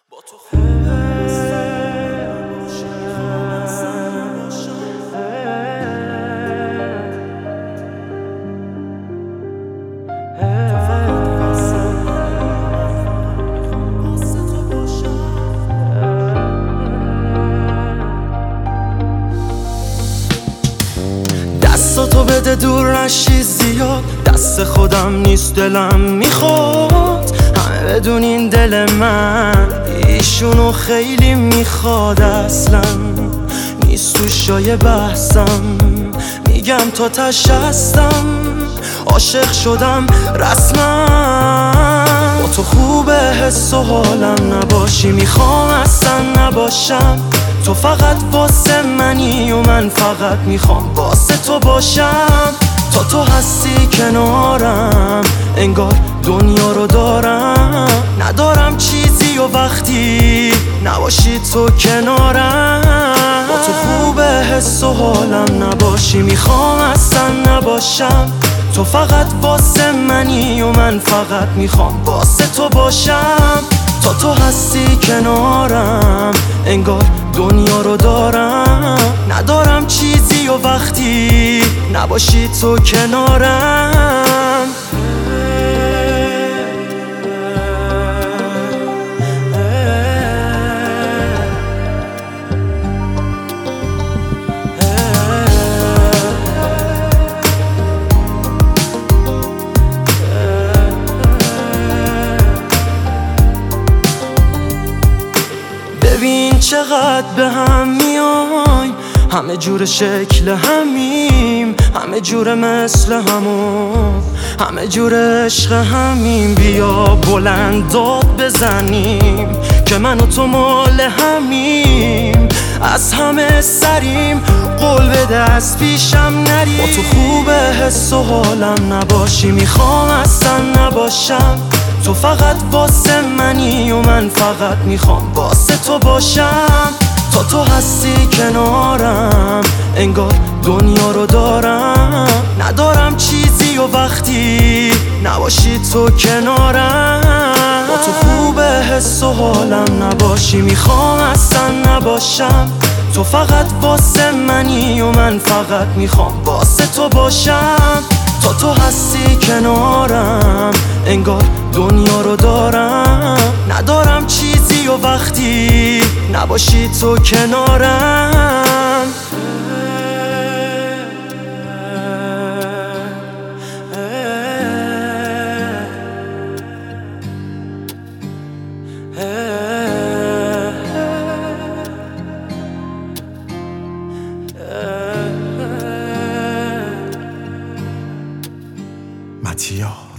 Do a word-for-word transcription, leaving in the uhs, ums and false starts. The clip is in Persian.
با تو دستاتو بده دور نشی زیاد، دست خودم نیست دلم میخواد همه بدونین دل من ایشونو خیلی میخواد، اصلا نیست تو شای بحثم، میگم تا تش هستم، عاشق شدم رسما. با تو خوبه حس و حالم نباشی، میخوام اصلا نباشم، تو فقط واسه منی و من فقط میخوام واسه تو باشم. تا تو هستی کنارم انگار دنیا رو دارم، ندارم چیزی و وقتی نباشی تو کنارم. با تو خوبه حس و حالم نباشی، میخوام اصلا نباشم، تو فقط واسه منی و من فقط میخوام واسه تو باشم. تا تو هستی کنارم انگار دنیا رو دارم، ندارم چیزی و وقتی نباشی تو کنارم. ببین چقدر به هم میایم، همه جور شکل همیم، همه جور مثل همون، همه جور عشق همیم. بیا بلند داد بزنیم که من و تو مال همیم، از همه سریم، قول بده از پیشم نری. با تو خوبه حس و حالم نباشی، میخوام اصلا نباشم، تو فقط واسه منی و من فقط میخوام واسه تو باشم. تا تو هستی کنارم انگار دنیا رو دارم، ندارم چیزی و وقتی نباشی تو کنارم. با تو خوبه حس و حالم نباشی، میخوام اصلا نباشم، تو فقط واسه منی و من فقط میخوام واسه تو باشم. تا تو هستی کنارم انگار دنیا رو دارم، ندارم چیزی و وقتی نباشی تو کنارم. متیا